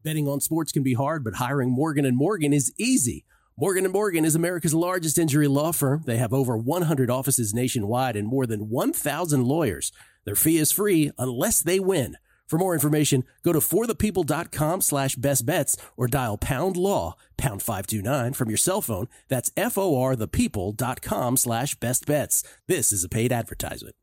Betting on sports can be hard, but hiring Morgan & Morgan is easy. Morgan & Morgan is America's largest injury law firm. They have over 100 offices nationwide and more than 1,000 lawyers. Their fee is free unless they win. For more information, go to forthepeople.com/bestbets or dial #law, #529 from your cell phone. That's forthepeople.com/bestbets. This is a paid advertisement.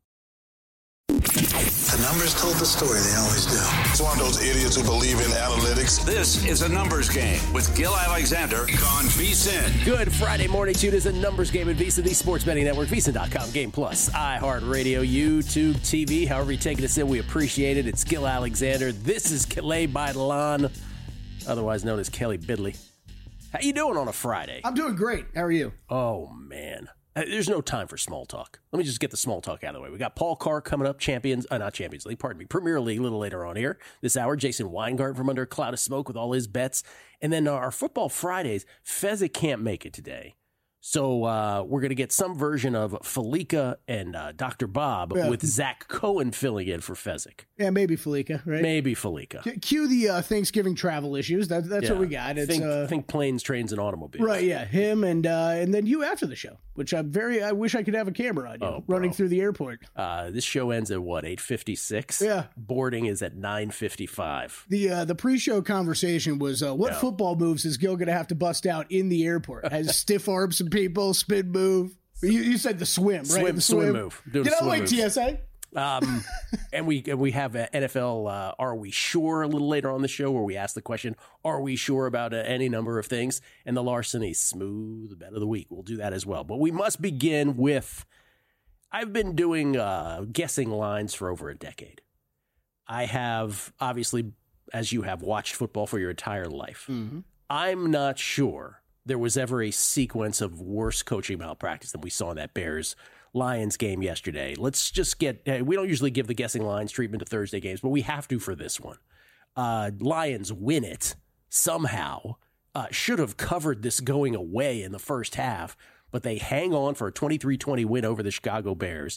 The numbers told the story, they always do. It's one of those idiots who believe in analytics. This is a numbers game with Gil Alexander on VSiN. Good Friday morning to you. It is a numbers game at VSiN, the sports betting network, VSiN.com, Game Plus, iHeartRadio, YouTube TV. However you're taking us in, we appreciate it. It's Gil Alexander. This is Calais Baidalan, otherwise known as Kelly Bidley. How you doing on a Friday? I'm doing great. How are you? Oh, man. There's no time for small talk. Let me just get the small talk out of the way. We got Paul Carr coming up, not Champions League, pardon me, Premier League a little later on here this hour. Jason Weingart from Under a Cloud of Smoke with all his bets. And then our Football Fridays, Fezzik can't make it today. So we're going to get some version of Felica and Dr. Bob with Zach Cohen filling in for Fezzik. Yeah, maybe Felica, right? Maybe Felica. Cue the Thanksgiving travel issues. That's what we got. It's, think planes, trains, and automobiles. Right, yeah. Him and then you after the show, which I wish I could have a camera on you running through the airport. This show ends at what, 8:56? Yeah. Boarding is at 9:55. The pre-show conversation was what football moves is Gil going to have to bust out in the airport? Has stiff arm some people, spin move. You said the swim, right? Swim move. Get out of the way, TSA. And we have NFL Are We Sure a little later on the show where we ask the question, are we sure about any number of things? And the Larceny Smooth Bet of the Week. We'll do that as well. But we must begin with, I've been doing guessing lines for over a decade. I have, obviously, as you have, watched football for your entire life. Mm-hmm. I'm not sure there was ever a sequence of worse coaching malpractice than we saw in that Bears-Lions game yesterday. Let's just we don't usually give the guessing lines treatment to Thursday games, but we have to for this one. Lions win it somehow. Should have covered this going away in the first half, but they hang on for a 23-20 win over the Chicago Bears.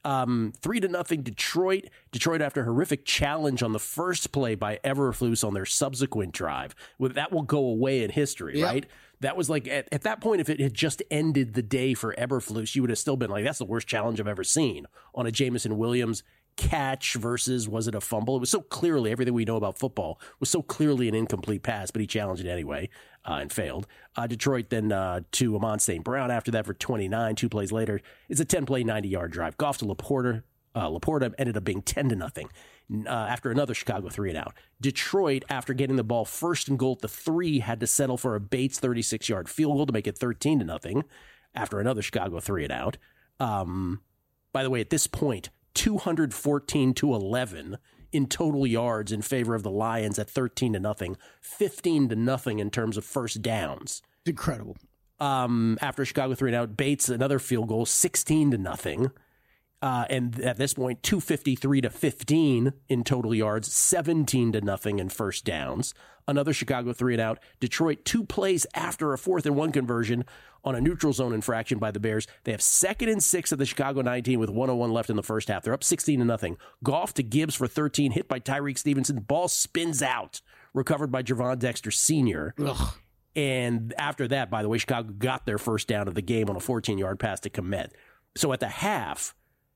3-0 Detroit. Detroit after a horrific challenge on the first play by Eberflus on their subsequent drive. That will go away in history, right? That was like, at that point, if it had just ended the day for Eberflus, you would have still been like, that's the worst challenge I've ever seen on a Jameson Williams catch versus, was it a fumble? It was so clearly, everything we know about football was so clearly an incomplete pass, but he challenged it anyway and failed. Detroit then to Amon St. Brown after that for 29. 2 plays later, it's a 10-play, 90-yard drive. Goff to Laporta. Laporta ended up being 10-0 after another Chicago 3-and-out. Detroit, after getting the ball first and goal at the 3, had to settle for a Bates 36-yard field goal to make it 13-0 after another Chicago 3-and-out. By the way, at this point, 214-11 in total yards in favor of the Lions at 13-0, 15-0 in terms of first downs. Incredible. After Chicago 3-and-out, Bates, another field goal, 16-0. And at this point, 253-15 in total yards, 17-0 in first downs. Another Chicago 3-and-out. Detroit 2 plays after a 4th-and-1 conversion on a neutral zone infraction by the Bears. They have 2nd and 6 at the Chicago 19 with 1:01 left in the first half. They're up 16-0. Goff to Gibbs for 13, hit by Tyreek Stevenson. Ball spins out, recovered by Javon Dexter Sr. Ugh. And after that, by the way, Chicago got their first down of the game on a 14-yard pass to Kmet. So at the half,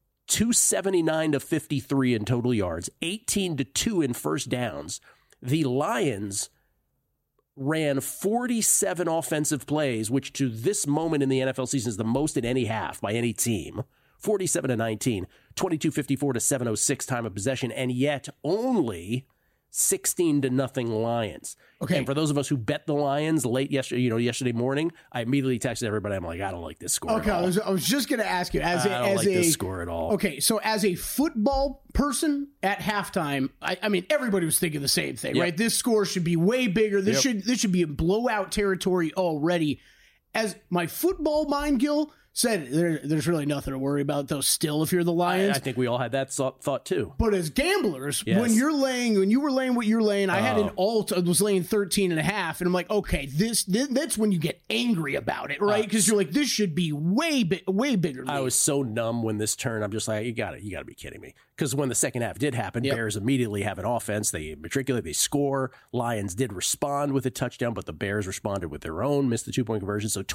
279-53 in total yards, 18-2 in first downs. The Lions ran 47 offensive plays, which to this moment in the NFL season is the most in any half by any team. 47-19, 22-54 to 7:06 time of possession, and yet only 16-0 Lions. Okay. And for those of us who bet the Lions late yesterday morning, I immediately texted everybody. I'm like, I don't like this score. Okay, at all. I was just going to ask you I don't like this score at all. Okay, so as a football person at halftime, I mean everybody was thinking the same thing, right? This score should be way bigger. This should be a blowout territory already. As my football mind, Gil, said there's really nothing to worry about, though, still, if you're the Lions. I think we all had that thought too. But as gamblers, Yes. when you were laying what you're laying, I had an alt, I was laying 13.5, and I'm like, okay, that's when you get angry about it, right? Because you're like, this should be way bigger. I was so numb when this turned. I'm just like, you got to be kidding me. Because when the second half did happen, Bears immediately have an offense. They matriculate, they score. Lions did respond with a touchdown, but the Bears responded with their own, missed the 2-point conversion. So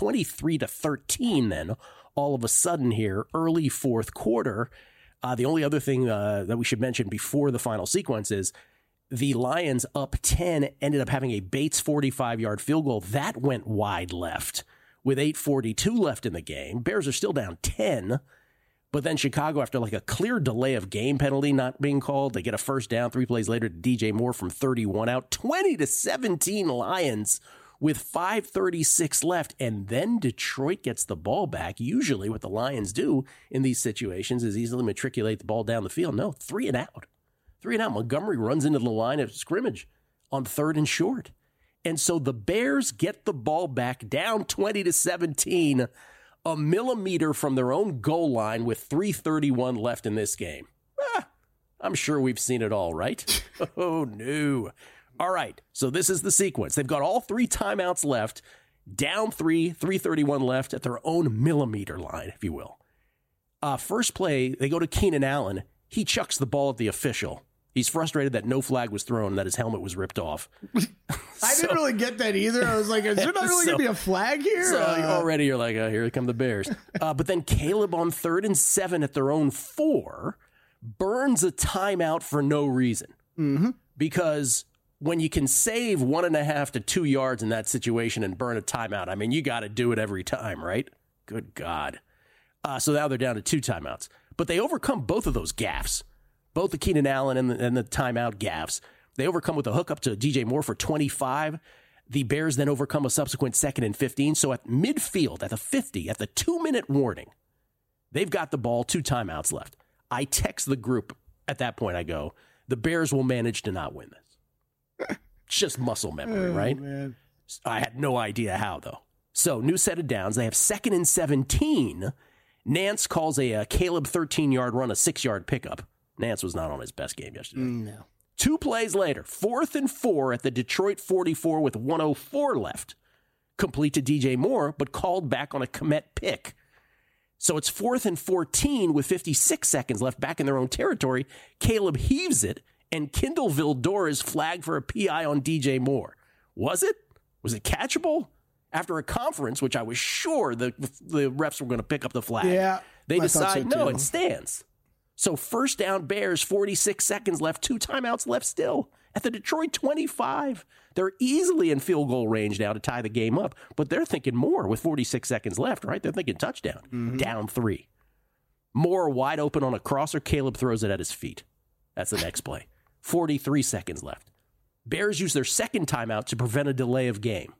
23-13 then, all of a sudden here, early fourth quarter. The only other thing that we should mention before the final sequence is the Lions up 10 ended up having a Bates 45-yard field goal. That went wide left with 8:42 left in the game. Bears are still down 10. But then Chicago, after like a clear delay of game penalty not being called, they get a first down 3 plays later to DJ Moore from 31 out. 20-17 Lions with 5:36 left. And then Detroit gets the ball back. Usually what the Lions do in these situations is easily matriculate the ball down the field. No, 3 and out. 3 and out. Montgomery runs into the line of scrimmage on 3rd and short. And so the Bears get the ball back down 20-17, a millimeter from their own goal line with 3:31 left in this game. I'm sure we've seen it all, right? Oh, no. All right, so this is the sequence. They've got all 3 timeouts left, down 3:31 left at their own millimeter line, if you will. First play, they go to Keenan Allen. He chucks the ball at the official. He's frustrated that no flag was thrown, that his helmet was ripped off. I didn't really get that either. I was like, is there not really going to be a flag here? So already you're like, oh, here come the Bears. But then Caleb on 3rd and 7 at their own 4 burns a timeout for no reason. Mm-hmm. Because when you can save 1.5 to 2 yards in that situation and burn a timeout, I mean, you got to do it every time, right? Good God. So now they're down to 2 timeouts. But they overcome both of those gaffes. Both the Keenan Allen and the timeout gaffes. They overcome with a hookup to DJ Moore for 25. The Bears then overcome a subsequent 2nd and 15. So at midfield, at the 50, at the 2-minute warning, they've got the ball, 2 timeouts left. I text the group at that point. I go, the Bears will manage to not win this. It's just muscle memory, right? Man. I had no idea how, though. So new set of downs. They have 2nd and 17. Nance calls a Caleb 13-yard run, a 6-yard pickup. Nance was not on his best game yesterday. No. 2 plays later, 4th and 4 at the Detroit 44 with 1:04 left. Complete to DJ Moore, but called back on a Kmet pick. So it's 4th and 14 with 56 seconds left back in their own territory. Caleb heaves it, and Kendall Vildor is flagged for a PI on DJ Moore. Was it? Was it catchable? After a conference, which I was sure the refs were going to pick up the flag. Yeah, they I thought decide, so no, too. it stands. So first down Bears, 46 seconds left, 2 timeouts left still. At the Detroit 25, they're easily in field goal range now to tie the game up, but they're thinking more with 46 seconds left, right? They're thinking touchdown. Mm-hmm. Down 3. Moore wide open on a crosser. Caleb throws it at his feet. That's the next play. 43 seconds left. Bears use their 2nd timeout to prevent a delay of game.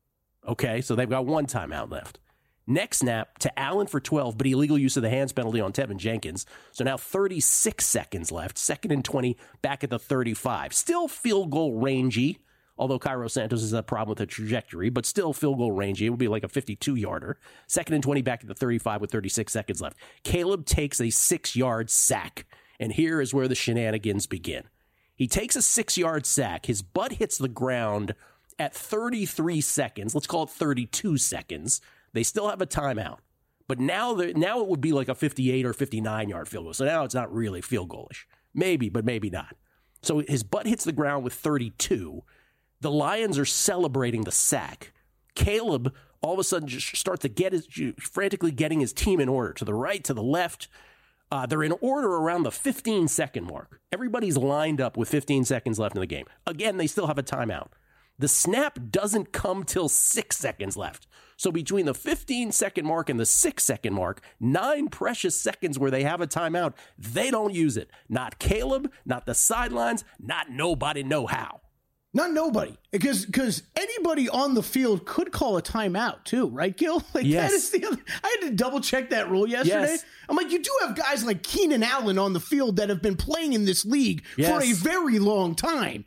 Okay, so they've got 1 timeout left. Next snap to Allen for 12, but illegal use of the hands penalty on Tevin Jenkins. So now 36 seconds left. 2nd and 20, back at the 35. Still field goal rangey, although Cairo Santos has a problem with the trajectory, but still field goal rangey. It would be like a 52-yarder. 2nd and 20, back at the 35 with 36 seconds left. Caleb takes a 6-yard sack, and here is where the shenanigans begin. He takes a 6-yard sack. His butt hits the ground at 33 seconds. Let's call it 32 seconds. They still have a timeout, but now it would be like a 58 or 59-yard field goal. So now it's not really field goalish. Maybe, but maybe not. So his butt hits the ground with 32. The Lions are celebrating the sack. Caleb all of a sudden just starts to frantically getting his team in order, to the right, to the left. They're in order around the 15-second mark. Everybody's lined up with 15 seconds left in the game. Again, they still have a timeout. The snap doesn't come till 6 seconds left. So between the 15-second mark and the 6-second mark, 9 precious seconds where they have a timeout, they don't use it. Not Caleb, not the sidelines, not nobody know how. Not nobody. Because anybody on the field could call a timeout too, right, Gil? Like, yes. That is I had to double check that rule yesterday. Yes. I'm like, you do have guys like Keenan Allen on the field that have been playing in this league Yes. for a very long time.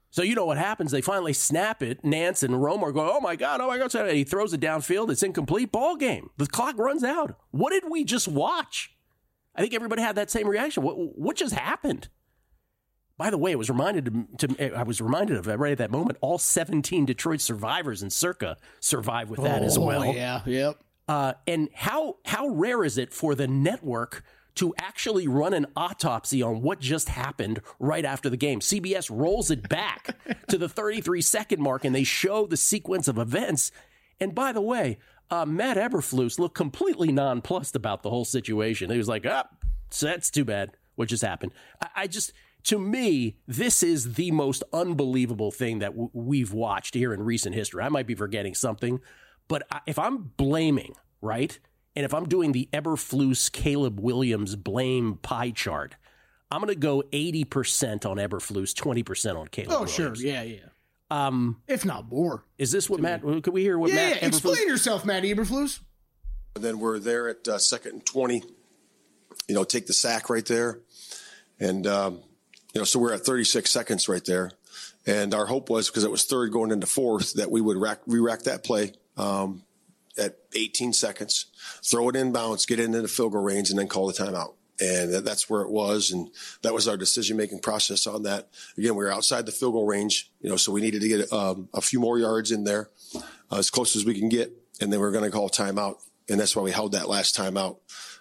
So you know what happens? They finally snap it. Nance and Romo go, oh, my God. And he throws it downfield. It's incomplete. Ball game. The clock runs out. What did we just watch? I think everybody had that same reaction. What just happened? By the way, I was reminded of right at that moment, all 17 Detroit survivors in Circa survived with that as well. Yeah, yep. And how rare is it for the network to actually run an autopsy on what just happened right after the game? CBS rolls it back to the 33-second mark, and they show the sequence of events. And by the way, Matt Eberflus looked completely nonplussed about the whole situation. He was like, that's too bad what just happened. To me, this is the most unbelievable thing that we've watched here in recent history. I might be forgetting something, but if I'm blaming, right, and if I'm doing the Eberflus, Caleb Williams blame pie chart, I'm going to go 80% on Eberflus, 20% on Caleb Williams. Oh, sure. Yeah. If not more. Is this what Matt, could we hear what Matt Eberflus? Explain yourself, Matt Eberflus. And then we're there at 2nd and 20, take the sack right there. And, so we're at 36 seconds right there. And our hope was, because it was 3rd going into 4th, that we would re-rack that play at 18 seconds, throw it in bounds, get it into the field goal range, and then call the timeout. And that's where it was. And that was our decision-making process on that. Again, we were outside the field goal range, so we needed to get a few more yards in there, as close as we can get. And then we were going to call timeout. And that's why we held that last timeout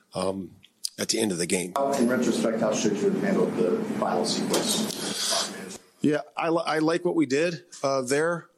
at the end of the game. In retrospect, how should you have handled the final sequence? Yeah, I like what we did there.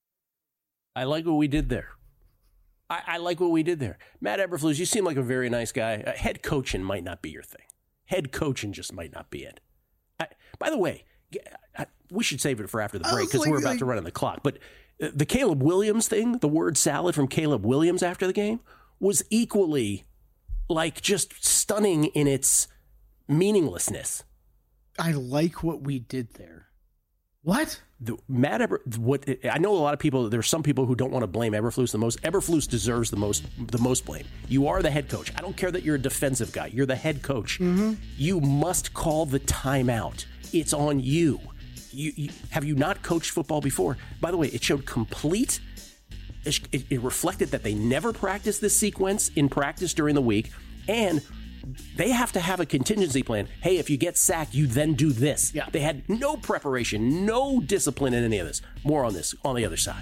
I like what we did there. I like what we did there. Matt Eberflus, you seem like a very nice guy. Head coaching might not be your thing. Head coaching just might not be it. By the way, we should save it for after the break because we're about to run on the clock. But the Caleb Williams thing, the word salad from Caleb Williams after the game, was equally just stunning in its meaninglessness. I like what we did there. What? I know a lot of people, there's some people who don't want to blame Eberflus the most. Eberflus deserves the most blame. You are the head coach. I don't care that you're a defensive guy. You're the head coach. Mm-hmm. You must call the timeout. It's on you. Have you not coached football before? By the way, it showed complete. It reflected that they never practiced this sequence in practice during the week, and they have to have a contingency plan. Hey, if you get sacked, you then do this. Yeah. They had no preparation, no discipline in any of this. More on this on the other side.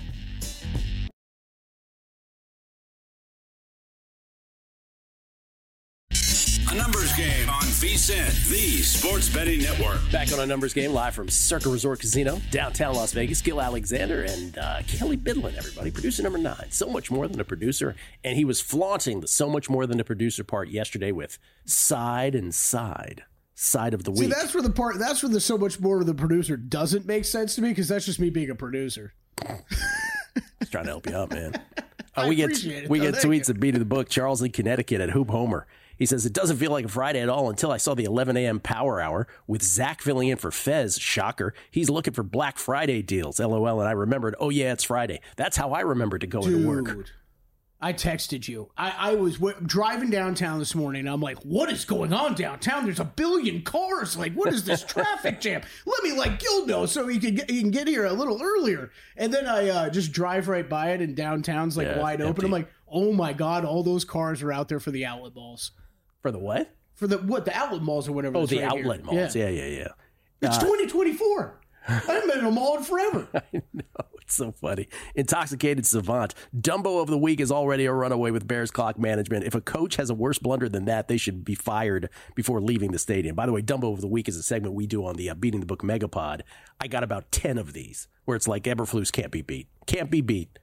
A numbers game on VSiN, the sports betting network. Back on a numbers game, live from Circa Resort Casino, downtown Las Vegas. Gil Alexander and Kelly Bidlin, everybody. Producer number 9. So much more than a producer. And he was flaunting the so much more than a producer part yesterday with side and side. Side of the week. See, that's where the so much more of the producer doesn't make sense to me, because that's just me being a producer. Just trying to help you out, man. We get tweets at Beat of the Book. Charles in Connecticut at Hoop Homer. He says, it doesn't feel like a Friday at all until I saw the 11 a.m. Power Hour with Zach filling in for Fez. Shocker. He's looking for Black Friday deals. LOL. And I remembered, oh, yeah, it's Friday. That's how I remembered to go into work. I texted you. I was driving downtown this morning. And I'm like, what is going on downtown? There's a billion cars. Like, what is this traffic jam? Let me let Gil know so he can get here a little earlier. And then I just drive right by it, and downtown's wide open. I'm like, oh, my God, all those cars are out there for the outlet malls. For the what? The outlet malls or whatever. Oh, the outlet malls. Yeah. It's 2024. I haven't been in a mall in forever. I know. It's so funny. Intoxicated Savant. Dumbo of the week is already a runaway with Bears clock management. If a coach has a worse blunder than that, they should be fired before leaving the stadium. By the way, Dumbo of the week is a segment we do on the Beating the Book Megapod. I got about 10 of these where it's like Eberflus can't be beat. Can't be beat.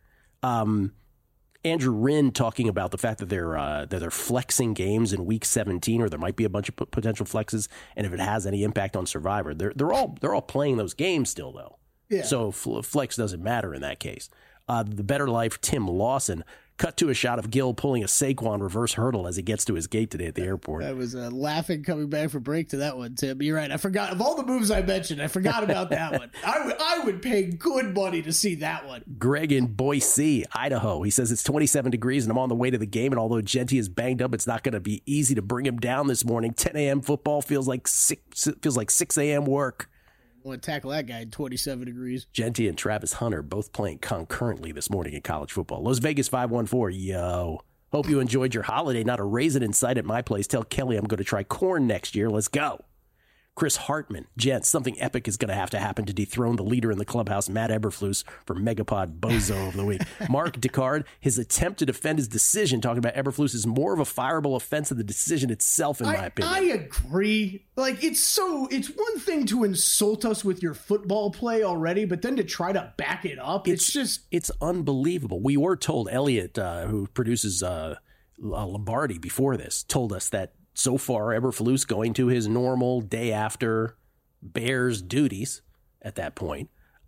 Andrew Wynn talking about the fact that they're flexing games in week 17, or there might be a bunch of potential flexes, and if it has any impact on Survivor, they're all playing those games still though. Yeah. So flex doesn't matter in that case. The Better Life Tim Lawson cut to a shot of Gil pulling a Saquon reverse hurdle as he gets to his gate today at the airport. I was laughing coming back from break to that one, Tim. You're right. I forgot of all the moves I mentioned. I forgot about that one. I would pay good money to see that one. Greg in Boise, Idaho. He says it's 27 degrees and I'm on the way to the game. And although Genty is banged up, it's not going to be easy to bring him down this morning. 10 a.m. football feels like 6 a.m. work. I want to tackle that guy at 27 degrees. Genty and Travis Hunter both playing concurrently this morning in college football. Las Vegas 514, yo. Hope you enjoyed your holiday. Not a raisin in sight at my place. Tell Kelly I'm going to try corn next year. Let's go. Chris Hartman, gents, something epic is going to happen to dethrone the leader in the clubhouse, Matt Eberflus, for Megapod Bozo of the Week. Mark Descartes, his attempt to defend his decision, talking about Eberflus, is more of a fireable offense than the decision itself, in my opinion. I agree. Like, it's one thing to insult us with your football play already, but then to try to back it up, it's unbelievable. We were told, Elliot, who produces Lombardi before this, told us that so far, Eberflus going to his normal day after Bears duties at that point.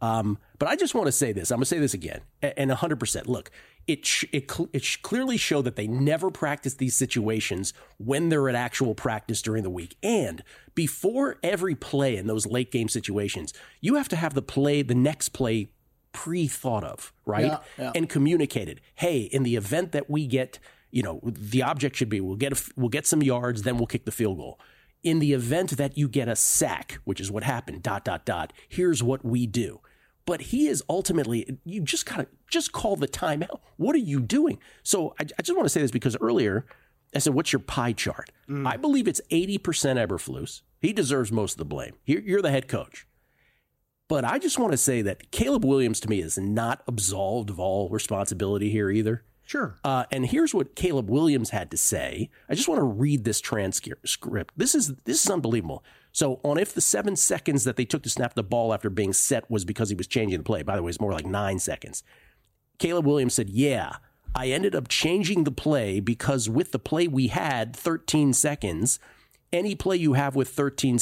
But I just want to say this. I'm going to say this again, and 100%. Look, it clearly showed that they never practice these situations when they're at actual practice during the week. And before every play in those late game situations, you have to have the next play pre-thought of, right? Yeah. And communicated. Hey, in the event that we get, the object should be we'll get some yards, then we'll kick the field goal. In the event that you get a sack, which is what happened, ... here's what we do. But he is ultimately, you just call the timeout. What are you doing? So I just want to say this because earlier I said, what's your pie chart? I believe it's 80% Eberflus. He deserves most of the blame. You're the head coach. But I just want to say that Caleb Williams, to me, is not absolved of all responsibility here either. Sure. And here's what Caleb Williams had to say. I just want to read this transcript. This is unbelievable. So if the 7 seconds that they took to snap the ball after being set was because he was changing the play, by the way, it's more like 9 seconds. Caleb Williams said, yeah, I ended up changing the play because with the play we had, 13 seconds, any play you have with 13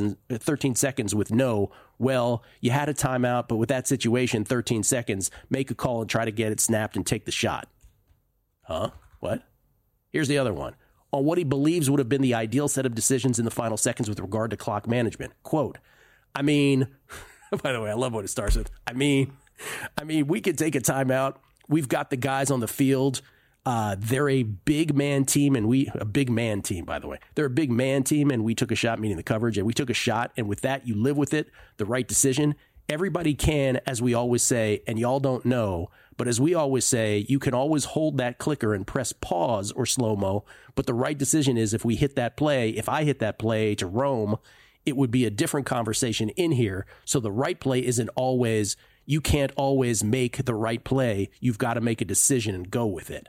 seconds with no, well, you had a timeout, but with that situation, 13 seconds, make a call and try to get it snapped and take the shot. Huh? What? Here's the other one. On what he believes would have been the ideal set of decisions in the final seconds with regard to clock management. Quote, by the way, I love what it starts with. I mean, we could take a timeout. We've got the guys on the field. They're a big man team, a big man team, by the way. They're a big man team, and we took a shot, meaning the coverage, and we took a shot, and with that, you live with it, the right decision. Everybody can, as we always say, and y'all don't know, but as we always say, you can always hold that clicker and press pause or slow-mo, but the right decision is if I hit that play to roam, it would be a different conversation in here. So the right play isn't always, you can't always make the right play. You've got to make a decision and go with it.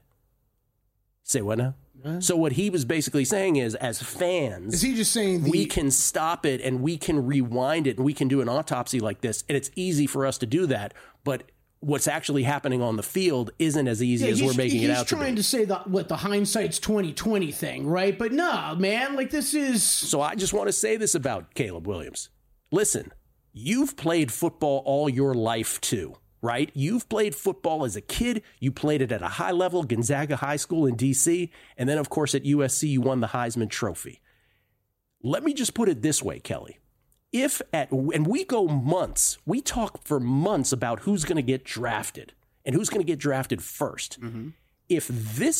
Say what now? So what he was basically saying is, as fans, is he just saying we can stop it and we can rewind it and we can do an autopsy like this, and it's easy for us to do that, but what's actually happening on the field isn't as easy as we're making it out to be. He's trying to say the hindsight's 20/20 thing, right? But no, man, like this is... So I just want to say this about Caleb Williams. Listen, you've played football all your life too. Right? You've played football as a kid. You played it at a high level, Gonzaga High School in D.C., and then, of course, at USC, you won the Heisman Trophy. Let me just put it this way, Kelly. And we go months, we talk for months about who's going to get drafted and who's going to get drafted first. Mm-hmm. If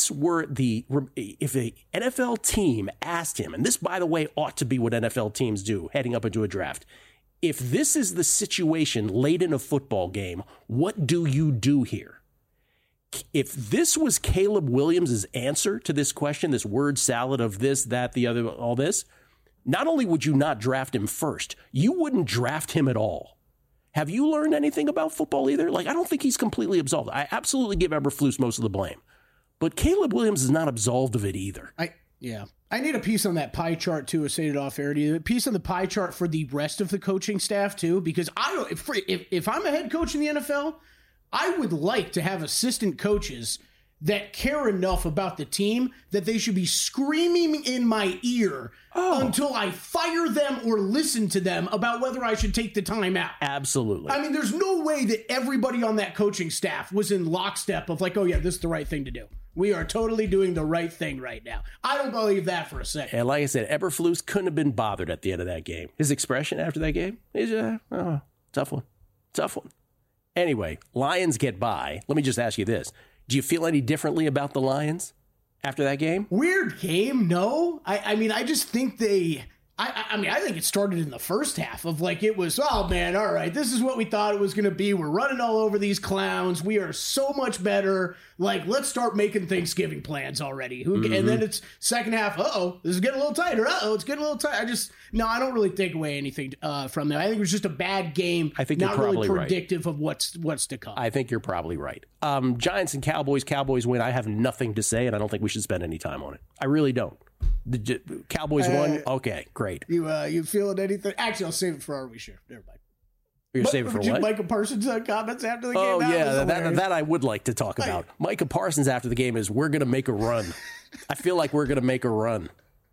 a NFL team asked him, and this, by the way, ought to be what NFL teams do heading up into a draft, if this is the situation late in a football game, what do you do here? If this was Caleb Williams' answer to this question, this word salad of this, that, the other, all this, not only would you not draft him first, you wouldn't draft him at all. Have you learned anything about football either? I don't think he's completely absolved. I absolutely give Eberflus most of the blame. But Caleb Williams is not absolved of it either. I need a piece on that pie chart, too, I stated off air. A piece on the pie chart for the rest of the coaching staff, too, because if I'm a head coach in the NFL, I would like to have assistant coaches that care enough about the team that they should be screaming in my ear until I fire them or listen to them about whether I should take the time out. Absolutely. I mean, there's no way that everybody on that coaching staff was in lockstep of oh yeah, this is the right thing to do. We are totally doing the right thing right now. I don't believe that for a second. And like I said, Eberflus couldn't have been bothered at the end of that game. His expression after that game is tough one. Tough one. Anyway, Lions get by. Let me just ask you this. Do you feel any differently about the Lions after that game? Weird game, no. I mean, I just think they I mean, I think it started in the first half of like, it was, oh man, all right, this is what we thought it was going to be. We're running all over these clowns. We are so much better. Like, let's start making Thanksgiving plans already. And then it's second half, this is getting a little tighter. It's getting a little tight. I don't really take away anything from that. I think it was just a bad game. I think not you're probably really predictive of what's to come. I think you're probably right. Giants and Cowboys win. I have nothing to say, and I don't think we should spend any time on it. I really don't. The Cowboys won. Okay, great. You feeling anything? Actually, I'll save it for Are We Sure? Never mind. You're saving for what? Micah Parsons' comments after the game. Oh, yeah, that I would like to talk about. Micah Parsons after the game is, we're going to make a run. I feel like we're going to make a run.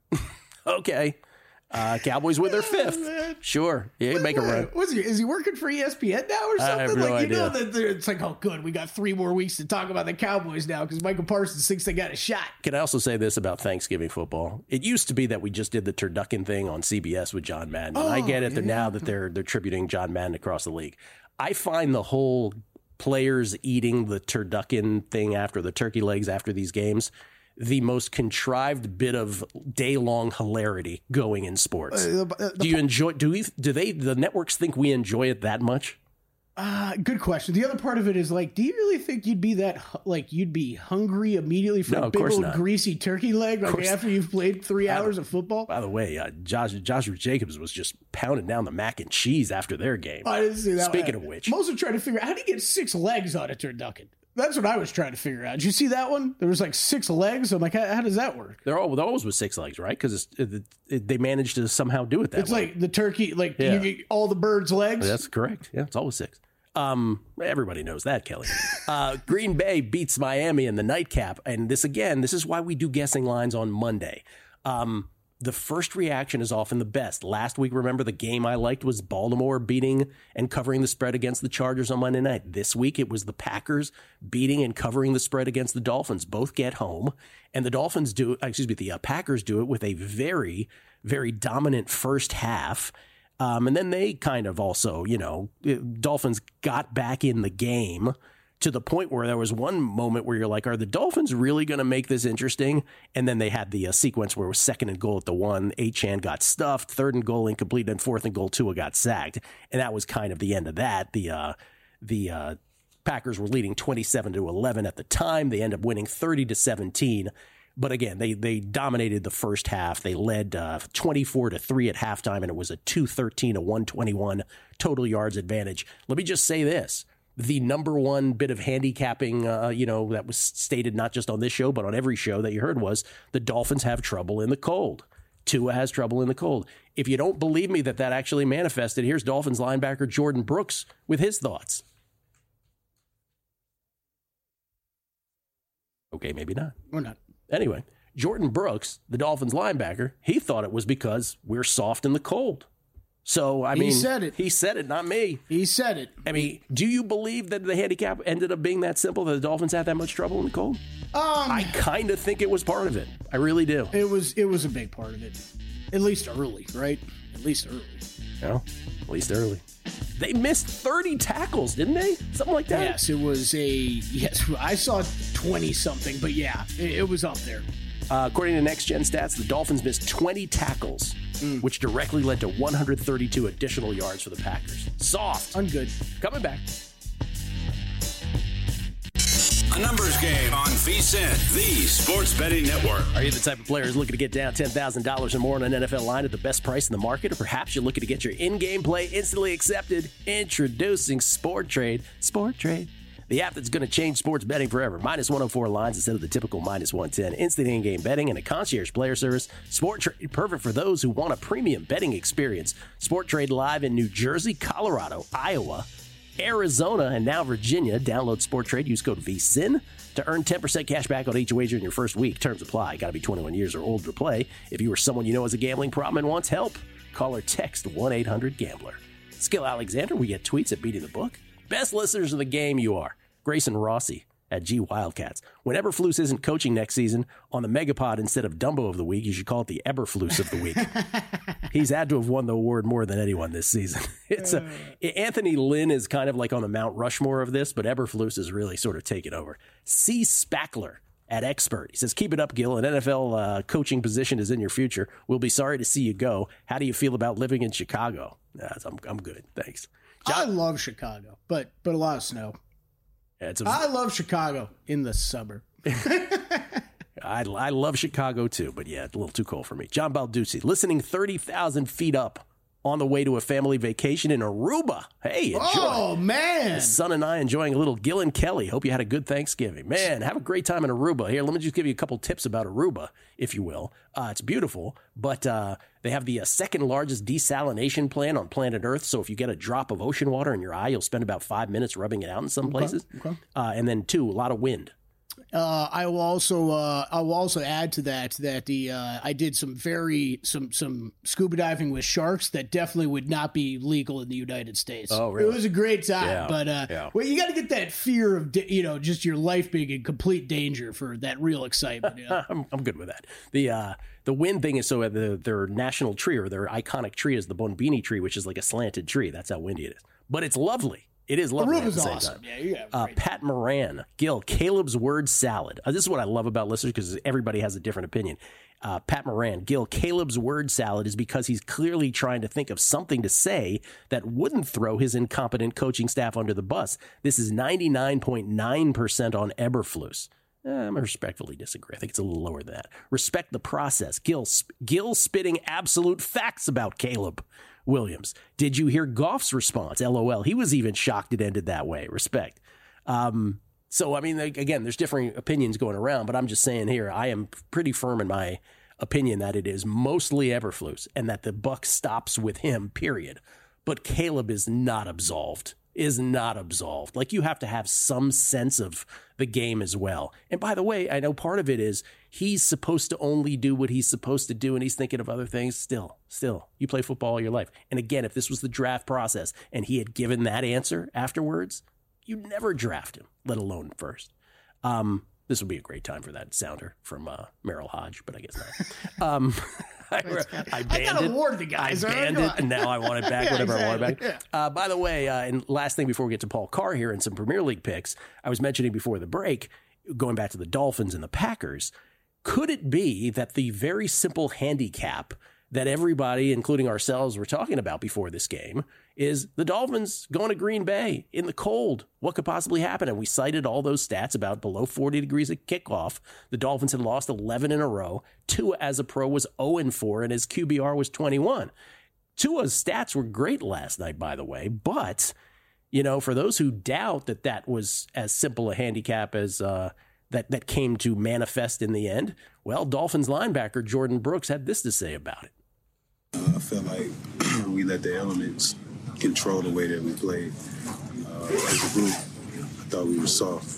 Okay. Cowboys with their fifth. Sure. Yeah, make a run. Is he working for ESPN now or something? I have no idea. That it's like, oh, good. We got 3 more weeks to talk about the Cowboys now because Michael Parsons thinks they got a shot. Can I also say this about Thanksgiving football? It used to be that we just did the turducken thing on CBS with John Madden. I get it now that they're tributing John Madden across the league. I find the whole players eating the turducken thing after the turkey legs after these games the most contrived bit of day-long hilarity going in sports. Do you enjoy? Do the networks think we enjoy it that much? Good question. The other part of it is like, do you really think you'd be hungry immediately for a big old greasy turkey leg after you've played 3 hours of football? By the way, Joshua Jacobs was just pounding down the mac and cheese after their game. I didn't see that. Speaking of which, most are trying to figure out how do you get 6 legs on a turducken. That's what I was trying to figure out. Did you see that one? There was like 6 legs. I'm like, how does that work? There always was 6 legs, right? Because they managed to somehow do it that way. It's like the turkey, you get all the birds' legs. That's correct. Yeah, it's always 6. Everybody knows that, Kelly. Green Bay beats Miami in the nightcap. And this is why we do guessing lines on Monday. The first reaction is often the best. Last week, remember, the game I liked was Baltimore beating and covering the spread against the Chargers on Monday night. This week, it was the Packers beating and covering the spread against the Dolphins. Both get home. And the Packers do it with a very, very dominant first half. And then they kind of also, Dolphins got back in the game to the point where there was one moment where you're like, are the Dolphins really going to make this interesting? And then they had the sequence where it was 2nd and goal at the 1. Achane got stuffed, 3rd and goal incomplete, and 4th and goal, Tua got sacked. And that was kind of the end of that. The Packers were leading 27-11 at the time. They end up winning 30-17. But again, they dominated the first half. They led 24-3 at halftime, and it was a 213-121 total yards advantage. Let me just say this. The number one bit of handicapping, that was stated not just on this show, but on every show that you heard was the Dolphins have trouble in the cold. Tua has trouble in the cold. If you don't believe me that actually manifested, here's Dolphins linebacker Jordan Brooks with his thoughts. Okay, maybe not. Or not. Anyway, Jordan Brooks, the Dolphins linebacker, he thought it was because we're soft in the cold. So, I mean, he said it, not me. He said it. I mean, do you believe that the handicap ended up being that simple, that the Dolphins had that much trouble in the cold? I kind of think it was part of it. I really do. It was a big part of it. At least early, right? At least early. Yeah, at least early. They missed 30 tackles, didn't they? Something like that? Yes, it was I saw 20-something, but yeah, it was up there. According to Next Gen Stats, the Dolphins missed 20 tackles, which directly led to 132 additional yards for the Packers. Soft. Ungood. Coming back. A numbers game on VSiN, the Sports Betting Network. Are you the type of player who's looking to get down $10,000 or more on an NFL line at the best price in the market? Or perhaps you're looking to get your in-game play instantly accepted? Introducing Sport Trade. Sport Trade. The app that's going to change sports betting forever. Minus 104 lines instead of the typical minus 110. Instant in-game betting and a concierge player service. Sport Trade, perfect for those who want a premium betting experience. Sport Trade live in New Jersey, Colorado, Iowa, Arizona, and now Virginia. Download Sport Trade. Use code VSiN to earn 10% cash back on each wager in your first week. Terms apply. Got to be 21 years or older to play. If you or someone you know has a gambling problem and wants help, call or text 1-800-GAMBLER. Skill Alexander, we get tweets at Beating the Book. Best listeners of the game you are. Grayson Rossi at G Wildcats. When Eberflus isn't coaching next season, on the Megapod instead of Dumbo of the Week, you should call it the Eberflus of the Week. He's had to have won the award more than anyone this season. Anthony Lynn is kind of like on the Mount Rushmore of this, but Eberflus is really sort of taken over. C. Spackler at Expert. He says, keep it up, Gil. An NFL coaching position is in your future. We'll be sorry to see you go. How do you feel about living in Chicago? I'm good. Thanks. I love Chicago, but a lot of snow. I love Chicago in the summer. I love Chicago too, but yeah, it's a little too cold for me. John Balduzzi, listening 30,000 feet up on the way to a family vacation in Aruba. Hey, enjoy. Oh, man. His son and I enjoying a little Gil and Kelly. Hope you had a good Thanksgiving. Man, have a great time in Aruba. Here, let me just give you a couple tips about Aruba, if you will. It's beautiful, but they have the second largest desalination plant on planet Earth. So if you get a drop of ocean water in your eye, you'll spend about 5 minutes rubbing it out in some places. Okay. And then 2, a lot of wind. I will also add to that I did some scuba diving with sharks that definitely would not be legal in the United States. Oh, really? It was a great time, but well, you got to get that fear of just your life being in complete danger for that real excitement. Yeah. I'm good with that. The wind thing is so their national tree or their iconic tree is the Bonbini tree, which is like a slanted tree. That's how windy it is, but it's lovely. It is lovely. Aruba's awesome. Yeah, Pat Moran, Gil, Caleb's word salad. This is what I love about listeners because everybody has a different opinion. Pat Moran, Gil, Caleb's word salad is because he's clearly trying to think of something to say that wouldn't throw his incompetent coaching staff under the bus. This is 99.9% on Eberflus. I respectfully disagree. I think it's a little lower than that. Respect the process. Gil spitting absolute facts about Caleb Williams. Did you hear Goff's response? LOL. He was even shocked it ended that way. Respect. So, I mean, again, there's differing opinions going around, but I'm just saying here, I am pretty firm in my opinion that it is mostly Eberflus and that the buck stops with him, period. But Caleb is not absolved. Like, you have to have some sense of the game as well. And by the way, I know part of it is he's supposed to only do what he's supposed to do, and he's thinking of other things. Still, you play football all your life. And again, if this was the draft process and he had given that answer afterwards, you'd never draft him, let alone first. This would be a great time for that sounder from Merrill Hodge, but I guess not. I got to award the guys. I banned it, and now I want it back, whatever I want it back. Yeah. By the way, and last thing before we get to Paul Carr here and some Premier League picks, I was mentioning before the break, going back to the Dolphins and the Packers, could it be that the very simple handicap that everybody, including ourselves, were talking about before this game is the Dolphins going to Green Bay in the cold? What could possibly happen? And we cited all those stats about below 40 degrees at kickoff. The Dolphins had lost 11 in a row. Tua as a pro was 0-4, and his QBR was 21. Tua's stats were great last night, by the way. But, for those who doubt that was as simple a handicap as that came to manifest in the end, well, Dolphins linebacker Jordan Brooks had this to say about it. I felt like we let the elements control the way that we played. As a group, I thought we were soft.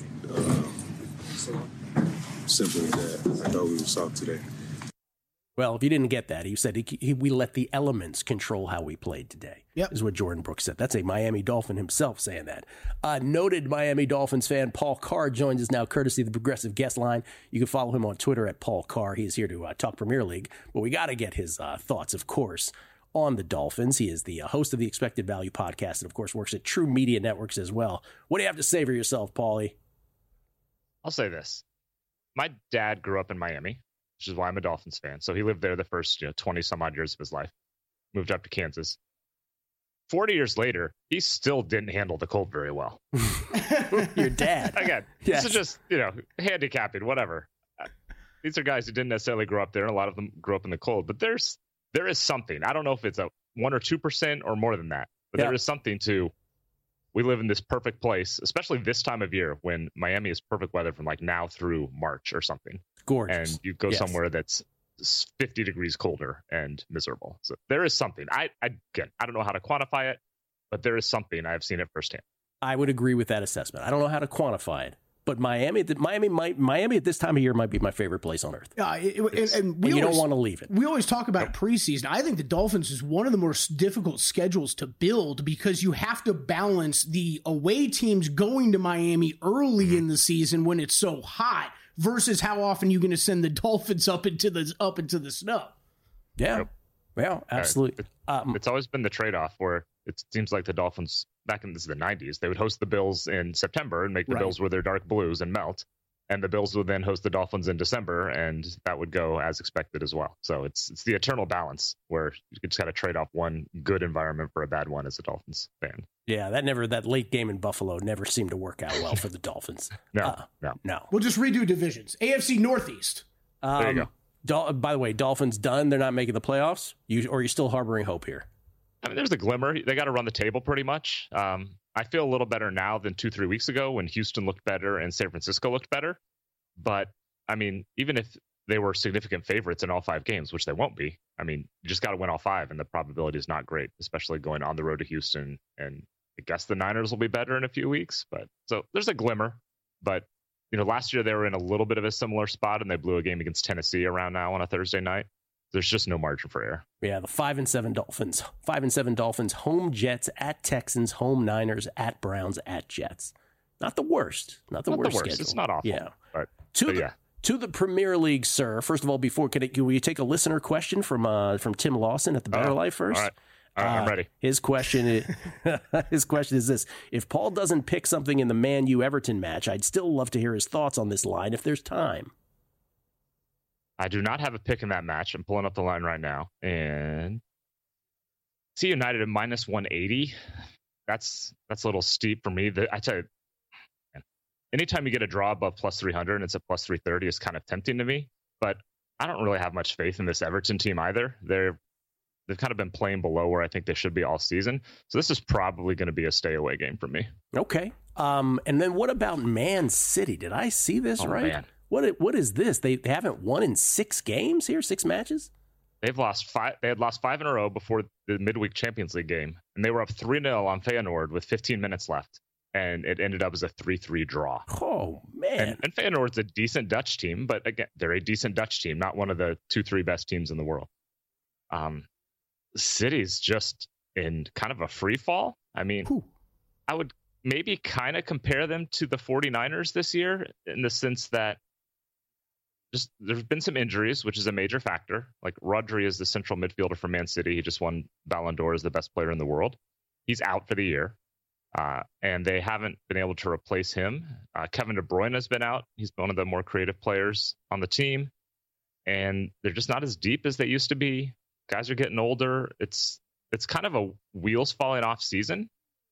Simple as that. I thought we were soft today. Well, if you didn't get that, he said we let the elements control how we played today. Yep. Is what Jordan Brooks said. That's a Miami Dolphin himself saying that. Noted Miami Dolphins fan Paul Carr joins us now courtesy of the Progressive Guest Line. You can follow him on Twitter at Paul Carr. He is here to talk Premier League, but we got to get his thoughts, of course, on the Dolphins. He is the host of the Expected Value podcast and, of course, works at True Media Networks as well. What do you have to say for yourself, Paulie? I'll say this. My dad grew up in Miami, which is why I'm a Dolphins fan. So he lived there the first 20 some odd years of his life, moved up to Kansas. 40 years later, he still didn't handle the cold very well. Your dad. Again, yes. This is just, handicapping, whatever. These are guys who didn't necessarily grow up there. A lot of them grew up in the cold, but there is something. I don't know if it's a 1 or 2% or more than that, but there is something to, we live in this perfect place, especially this time of year when Miami is perfect weather from like now through March or something. Gorgeous. And you go somewhere that's 50 degrees colder and miserable. So there is something. I don't know how to quantify it, but there is something. I have seen it firsthand. I would agree with that assessment. I don't know how to quantify it, but Miami at this time of year might be my favorite place on earth. And you don't want to leave it. We always talk about preseason. I think the Dolphins is one of the more difficult schedules to build because you have to balance the away teams going to Miami early in the season when it's so hot versus how often you're going to send the Dolphins up into the snow. Yeah. Yep. Yeah, absolutely. It's always been the trade-off where it seems like the Dolphins back in the 90s, they would host the Bills in September and make the Bills wear their dark blues and melt. And the Bills would then host the Dolphins in December, and that would go as expected as well. So it's the eternal balance where you just got to trade off one good environment for a bad one as a Dolphins fan. Yeah, that late game in Buffalo never seemed to work out well for the Dolphins. No. We'll just redo divisions. AFC Northeast. There you go. By the way, Dolphins done. They're not making the playoffs. Or are you still harboring hope here? I mean, there's a glimmer. They got to run the table pretty much. I feel a little better now than 2-3 weeks ago when Houston looked better and San Francisco looked better. But, I mean, even if they were significant favorites in all 5 games, which they won't be, I mean, you just got to win all 5, and the probability is not great, especially going on the road to Houston. And I guess the Niners will be better in a few weeks. But so there's a glimmer. But, last year they were in a little bit of a similar spot, and they blew a game against Tennessee around now on a Thursday night. There's just no margin for error. Yeah, the 5-7 Dolphins. 5-7 Dolphins, home Jets, at Texans, home Niners, at Browns, at Jets. Not the worst. Not the worst schedule. It's not awful. Yeah. But To the Premier League, sir. First of all, will you take a listener question from Tim Lawson at the Better Life first? All right, I'm ready. His question is this: if Paul doesn't pick something in the Man U Everton match, I'd still love to hear his thoughts on this line if there's time. I do not have a pick in that match. I'm pulling up the line right now. And see United at minus 180. That's a little steep for me. I tell you, anytime you get a draw above plus 300 and it's a plus 330 is kind of tempting to me. But I don't really have much faith in this Everton team either. They've kind of been playing below where I think they should be all season. So this is probably going to be a stay away game for me. Okay. And then what about Man City? Did I see this right? Man. What is this? They haven't won in 6 games here, 6 matches? They've lost 5. They had lost 5 in a row before the midweek Champions League game, and they were up 3-0 on Feyenoord with 15 minutes left, and it ended up as a 3-3 draw. Oh man! And Feyenoord's a decent Dutch team, but again, they're a decent Dutch team, not one of the 2-3 best teams in the world. City's just in kind of a free fall. I mean, I would maybe kind of compare them to the 49ers this year in the sense that just there's been some injuries, which is a major factor. Like Rodri is the central midfielder for Man City. He just won Ballon d'Or as the best player in the world. He's out for the year, and they haven't been able to replace him. Kevin De Bruyne has been out. He's one of the more creative players on the team, and they're just not as deep as they used to be. Guys are getting older. It's kind of a wheels falling off season.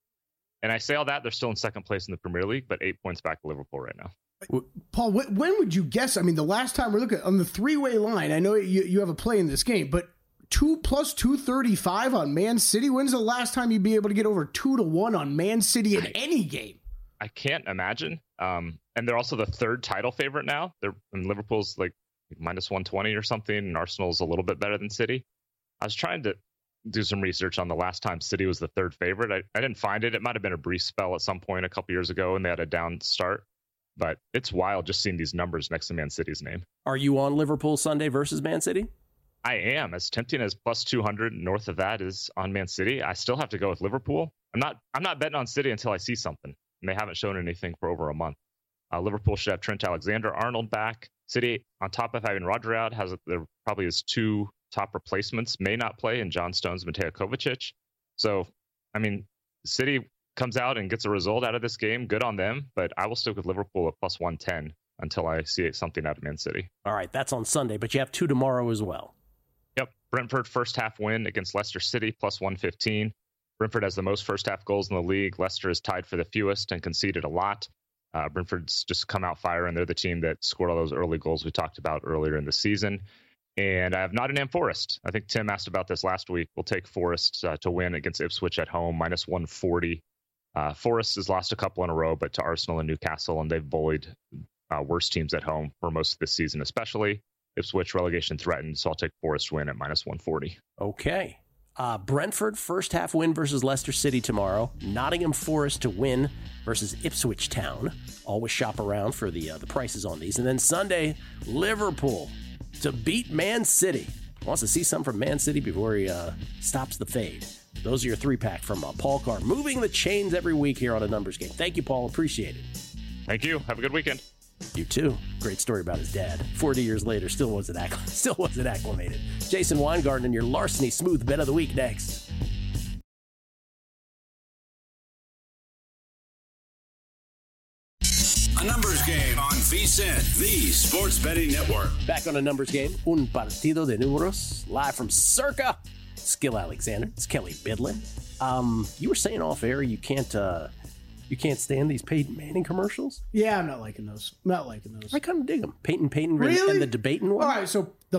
And I say all that, they're still in second place in the Premier League, but 8 points back to Liverpool right now. Paul, when would you guess? I mean, the last time we're looking on the 3-way line, I know you have a play in this game, but 2 plus 235 on Man City. When's the last time you'd be able to get over 2-1 on Man City in any game? I can't imagine. And they're also the 3rd title favorite now. Liverpool's like minus 120 or something, and Arsenal's a little bit better than City. I was trying to do some research on the last time City was the 3rd favorite. I didn't find it. It might have been a brief spell at some point a couple years ago, and they had a down start. But it's wild just seeing these numbers next to Man City's name. Are you on Liverpool Sunday versus Man City? I am. As tempting as plus 200 north of that is on Man City, I still have to go with Liverpool. I'm not betting on City until I see something, and they haven't shown anything for over a month. Liverpool should have Trent Alexander-Arnold back. City, on top of having Rodri out, there probably is 2 top replacements, may not play, in John Stones and Mateo Kovacic. So, I mean, City comes out and gets a result out of this game, good on them, but I will stick with Liverpool at plus 110 until I see something out of Man City. All right, that's on Sunday, but you have 2 tomorrow as well. Yep, Brentford first half win against Leicester City, plus 115. Brentford has the most first half goals in the league. Leicester is tied for the fewest and conceded a lot. Brentford's just come out firing. They're the team that scored all those early goals we talked about earlier in the season. And I have Nottingham Forest. I think Tim asked about this last week. We'll take Forest to win against Ipswich at home, minus 140. Forest has lost a couple in a row, but to Arsenal and Newcastle, and they've bullied worse teams at home for most of this season, especially. Ipswich relegation threatened, so I'll take Forest win at minus 140. Okay. Brentford first half win versus Leicester City tomorrow. Nottingham Forest to win versus Ipswich Town. Always shop around for the prices on these. And then Sunday, Liverpool to beat Man City. Wants to see something from Man City before he stops the fade. Those are your 3-pack from Paul Carr. Moving the chains every week here on A Numbers Game. Thank you, Paul. Appreciate it. Thank you. Have a good weekend. You too. Great story about his dad. 40 years later, still wasn't acclimated. Jason Weingarten and your Larceny Smooth Bet of the Week next. A numbers game on VSiN, the Sports Betting Network. Back on a numbers game, Un Partido de Números, live from Circa. Skill Alexander. It's Kelly Bidlin. You were saying off air you can't stand these Peyton Manning commercials? Yeah, I'm not liking those. I kind of dig them. Peyton really? And the debating one. All right, so the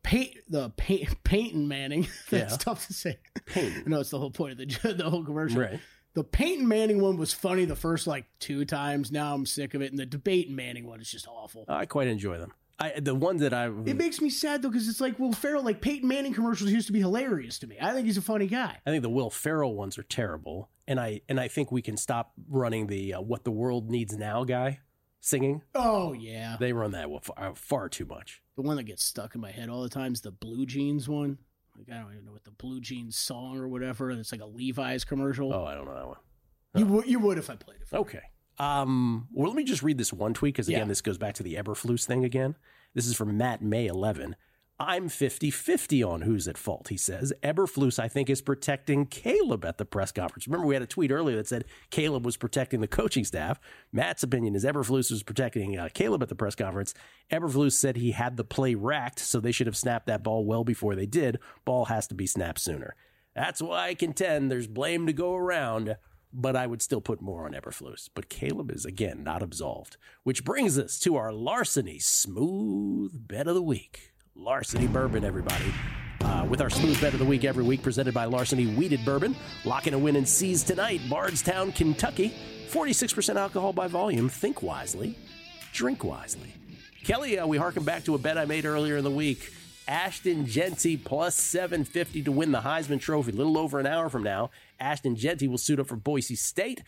Peyton Manning. That's tough to say. Peyton. No, it's the whole point of the whole commercial. Right. The Peyton Manning one was funny the first 2 times. Now I'm sick of it, and the debate Manning one is just awful. I quite enjoy them. The one that It makes me sad though because it's like Will Ferrell. Peyton Manning commercials used to be hilarious to me. I think he's a funny guy. I think the Will Ferrell ones are terrible, and I think we can stop running the "What the World Needs Now" guy singing. Oh yeah, they run that far too much. The one that gets stuck in my head all the time is the Blue Jeans one. I don't even know what the Blue Jeans song or whatever. It's like a Levi's commercial. Oh, I don't know that one. Oh. You would if I played it. Okay. Well, let me just read this one tweet because, again, this goes back to the Eberflus thing again. This is from Matt May 11. I'm 50-50 on who's at fault, he says. Eberflus, I think, is protecting Caleb at the press conference. Remember, we had a tweet earlier that said Caleb was protecting the coaching staff. Matt's opinion is Eberflus was protecting Caleb at the press conference. Eberflus said he had the play racked, so they should have snapped that ball well before they did. Ball has to be snapped sooner. That's why I contend there's blame to go around. But I would still put more on Eberflus. But Caleb is, again, not absolved. Which brings us to our Larceny Smooth Bet of the Week. Larceny Bourbon, everybody. With our Smooth Bet of the Week every week, presented by Larceny Wheated Bourbon. Lock in a win and seize tonight. Bardstown, Kentucky. 46% alcohol by volume. Think wisely. Drink wisely. Kelly, we harken back to a bet I made earlier in the week. Ashton Jeanty plus 750 to win the Heisman Trophy. A little over an hour from now, Ashton Jeanty will suit up for Boise State.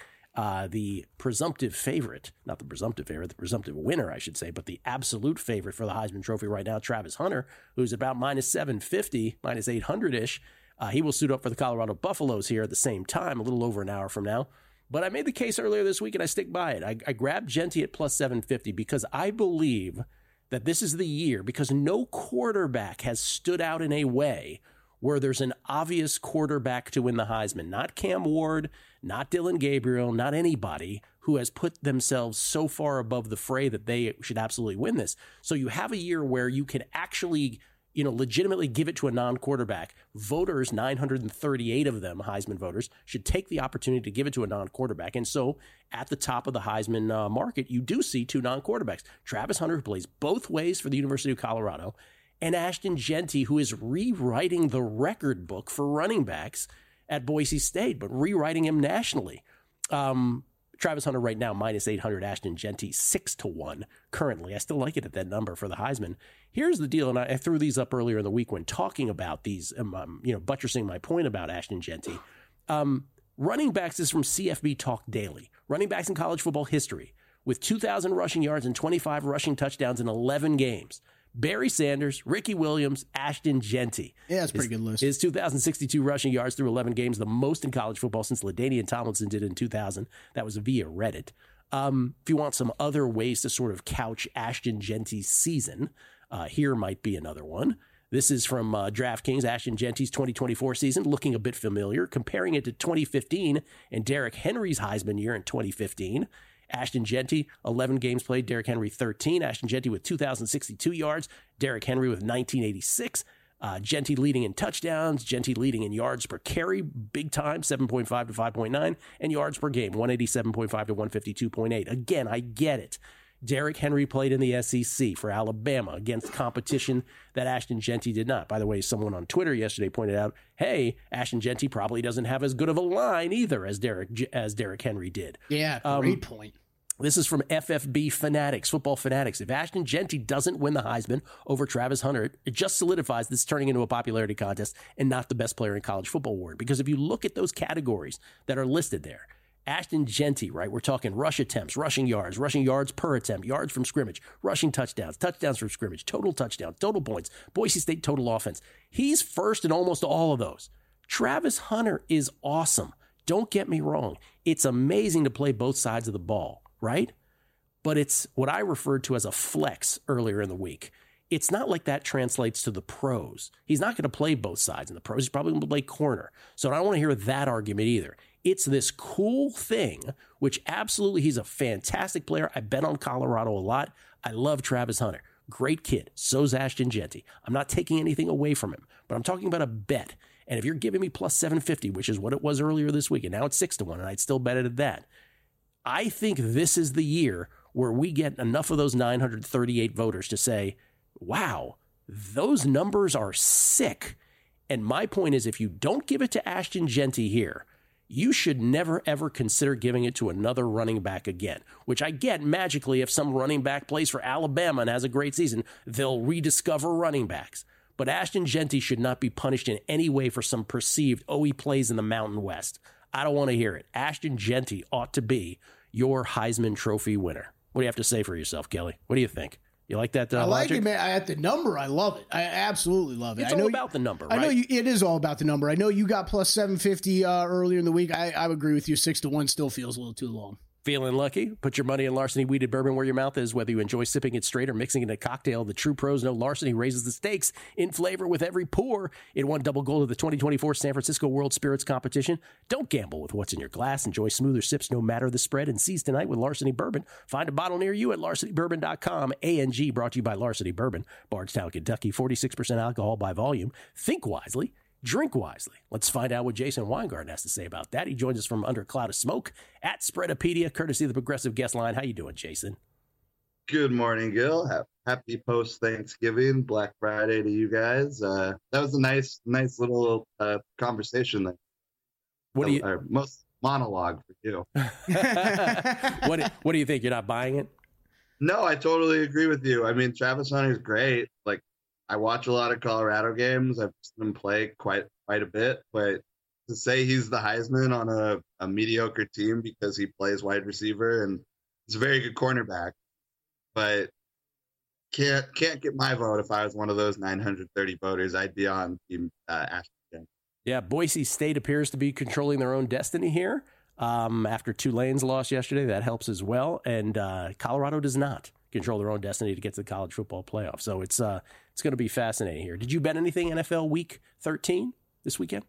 The presumptive favorite, not the presumptive favorite, the presumptive winner, I should say, but the absolute favorite for the Heisman Trophy right now, Travis Hunter, who's about minus 750, minus 800-ish. He will suit up for the Colorado Buffaloes here at the same time, a little over an hour from now. But I made the case earlier this week, and I stick by it. I grabbed Jeanty at plus 750 because I believe that this is the year, because no quarterback has stood out in a way where there's an obvious quarterback to win the Heisman. Not Cam Ward, not Dylan Gabriel, not anybody who has put themselves so far above the fray that they should absolutely win this. So you have a year where you can actually, legitimately give it to a non-quarterback. Voters, 938 of them, Heisman voters, should take the opportunity to give it to a non-quarterback. And so at the top of the Heisman market, you do see 2 non-quarterbacks. Travis Hunter, who plays both ways for the University of Colorado, and Ashton Jeanty, who is rewriting the record book for running backs at Boise State, but rewriting him nationally. Travis Hunter right now, minus 800. Ashton Jeanty, 6-1 currently. I still like it at that number for the Heisman. Here's the deal, and I threw these up earlier in the week when talking about these, buttressing my point about Ashton Jeanty. Running backs is from CFB Talk Daily. Running backs in college football history with 2,000 rushing yards and 25 rushing touchdowns in 11 games. Barry Sanders, Ricky Williams, Ashton Jeanty. Yeah, that's a pretty good list. His 2,062 rushing yards through 11 games, the most in college football since LaDainian Tomlinson did in 2000. That was via Reddit. If you want some other ways to sort of couch Ashton Jeanty's season, here might be another one. This is from DraftKings, Ashton Jeanty's 2024 season, looking a bit familiar, comparing it to 2015 and Derrick Henry's Heisman year in 2015. Ashton Jeanty, 11 games played. Derrick Henry, 13. Ashton Jeanty with 2,062 yards. Derrick Henry with 1,986. Jeanty leading in touchdowns. Jeanty leading in yards per carry, big time, 7.5 to 5.9. And yards per game, 187.5 to 152.8. Again, I get it. Derrick Henry played in the SEC for Alabama against competition that Ashton Jeanty did not. By the way, someone on Twitter yesterday pointed out, hey, Ashton Jeanty probably doesn't have as good of a line either as Derrick Henry did. Yeah, great point. This is from FFB Fanatics, Football Fanatics. If Ashton Jeanty doesn't win the Heisman over Travis Hunter, it just solidifies this turning into a popularity contest and not the best player in college football award. Because if you look at those categories that are listed there, Ashton Jeanty, right? We're talking rush attempts, rushing yards per attempt, yards from scrimmage, rushing touchdowns, touchdowns from scrimmage, total touchdowns, total points, Boise State total offense. He's first in almost all of those. Travis Hunter is awesome. Don't get me wrong. It's amazing to play both sides of the ball, right? But it's what I referred to as a flex earlier in the week. it's not like that translates to the pros. He's not going to play both sides in the pros. He's probably going to play corner. So I don't want to hear that argument either. It's this cool thing, which absolutely he's a fantastic player. I bet on Colorado a lot. I love Travis Hunter. Great kid. So's Ashton Jeanty. I'm not taking anything away from him, but I'm talking about a bet. And if you're giving me plus 750, which is what it was earlier this week, and now it's 6-1, and I'd still bet it at that, I think this is the year where we get enough of those 938 voters to say, wow, those numbers are sick. And my point is, if you don't give it to Ashton Jeanty here, you should never, ever consider giving it to another running back again, which I get magically if some running back plays for Alabama and has a great season, they'll rediscover running backs. But Ashton Jeanty should not be punished in any way for some perceived, he plays in the Mountain West. I don't want to hear it. Ashton Jeanty ought to be your Heisman Trophy winner. What do you have to say for yourself, Kelly? What do you think? You like that I like logic? it, man. At the number, I love it. I absolutely love it. It's all about the number, right? I know it is all about the number. I know you got plus 750 earlier in the week. I would agree with you. 6-1 still feels a little too long. Feeling lucky? Put your money in Larceny Weeded Bourbon where your mouth is. Whether you enjoy sipping it straight or mixing it in a cocktail, the true pros know Larceny raises the stakes in flavor with every pour. It won double gold at the 2024 San Francisco World Spirits Competition. Don't gamble with what's in your glass. Enjoy smoother sips no matter the spread, and seize tonight with Larceny Bourbon. Find a bottle near you at larcenybourbon.com. ANG brought to you by Larceny Bourbon. Bardstown, Kentucky, 46% alcohol by volume. Think wisely. Drink wisely. Let's find out what Jason Weingarten has to say about that. He joins us from under a cloud of smoke at Spreadopedia, courtesy of the Progressive Guest Line. How you doing, Jason? Good morning, Gil. Happy post-Thanksgiving, Black Friday to you guys. That was a nice little conversation. What do you? Our most monologue for you. What do you think? You're not buying it? No, I totally agree with you. I mean, Travis Hunter's great. Like, I watch a lot of Colorado games. I've seen him play quite a bit, but to say he's the Heisman on a mediocre team because he plays wide receiver and he's a very good cornerback, but can't get my vote if I was one of those 930 voters. I'd be on team Ashton. Yeah, Boise State appears to be controlling their own destiny here. After Tulane's loss yesterday, that helps as well, and Colorado does not control their own destiny to get to the college football playoff. So it's going to be fascinating here. Did you bet anything NFL Week 13 this weekend?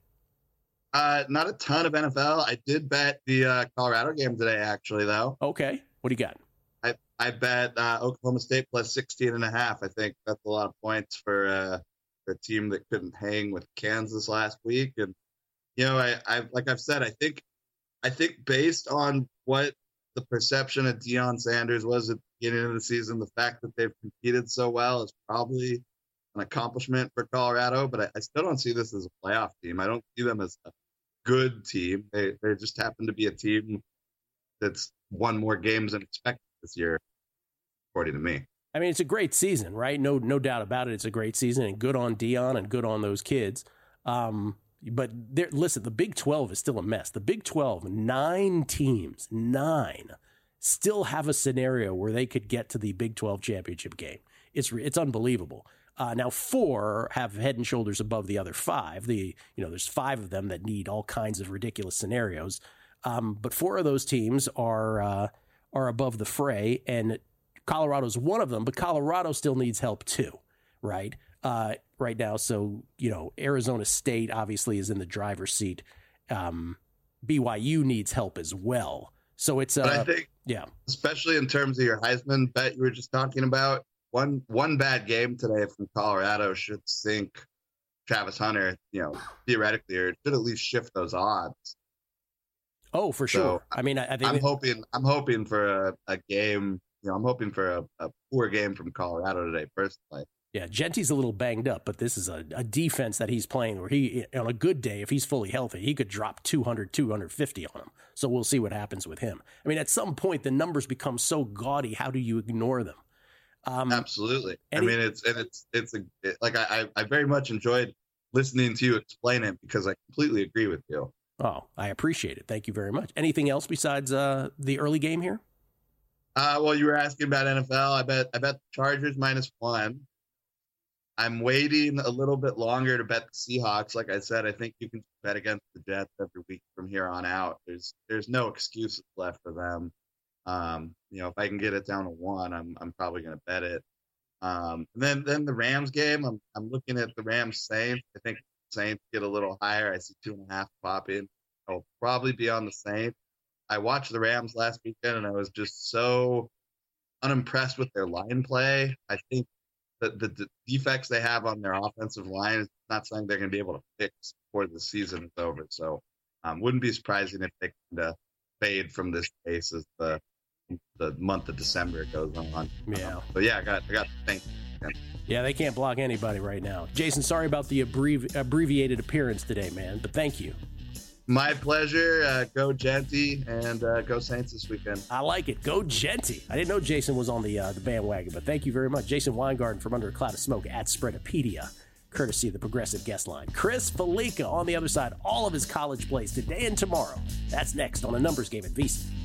Not a ton of NFL. I did bet the Colorado game today, actually, though. Okay. What do you got? I bet Oklahoma State plus 16.5. I think that's a lot of points for a team that couldn't hang with Kansas last week. And, you know, I like I've said, I think based on what the perception of Deion Sanders was at the beginning of the season, the fact that they've competed so well is probably an accomplishment for Colorado, but I still don't see this as a playoff team. I don't see them as a good team. They just happen to be a team that's won more games than expected this year, according to me. I mean, it's a great season, right? No doubt about it. It's a great season, and good on Deion and good on those kids. But listen, the Big 12 is still a mess. The Big 12, 9 teams, still have a scenario where they could get to the Big 12 championship game. It's unbelievable. Now 4 have head and shoulders above the other 5. There's 5 of them that need all kinds of ridiculous scenarios. But 4 of those teams are above the fray, and Colorado's one of them. But Colorado still needs help too, right? Right now. So, Arizona State obviously is in the driver's seat. BYU needs help as well. So it's, but I think, especially in terms of your Heisman bet you were just talking about, one bad game today from Colorado should sink Travis Hunter, theoretically, or it should at least shift those odds. Oh, for sure. I mean, I think I'm hoping for a game. I'm hoping for a poor game from Colorado today, personally. Yeah, Jeanty's a little banged up, but this is a defense that he's playing where he, on a good day, if he's fully healthy, he could drop 200, 250 on him. So we'll see what happens with him. I mean, at some point, the numbers become so gaudy. How do you ignore them? Absolutely. I very much enjoyed listening to you explain it because I completely agree with you. Oh, I appreciate it. Thank you very much. Anything else besides the early game here? Well, you were asking about NFL. I bet the Chargers -1. I'm waiting a little bit longer to bet the Seahawks. Like I said, I think you can bet against the Jets every week from here on out. There's no excuses left for them. If I can get it down to 1, I'm probably going to bet it. Then the Rams game, I'm looking at the Rams Saints. I think Saints get a little higher. I see 2.5 pop in. I'll probably be on the Saints. I watched the Rams last weekend, and I was just so unimpressed with their line play. I think that the defects they have on their offensive line is not something they're going to be able to fix before the season is over. So wouldn't be surprising if they kind of fade from this pace as the month of December goes on. Yeah. But yeah, I got to think. Yeah, they can't block anybody right now. Jason, sorry about the abbreviated appearance today, man, but thank you. My pleasure. Go Genty and go Saints this weekend. I like it. Go Genty. I didn't know Jason was on the bandwagon, but thank you very much. Jason Weingarten from Under a Cloud of Smoke at Spreadopedia, courtesy of the Progressive Guest Line. Chris Felica on the other side, all of his college plays today and tomorrow. That's next on A Numbers Game at VSiN.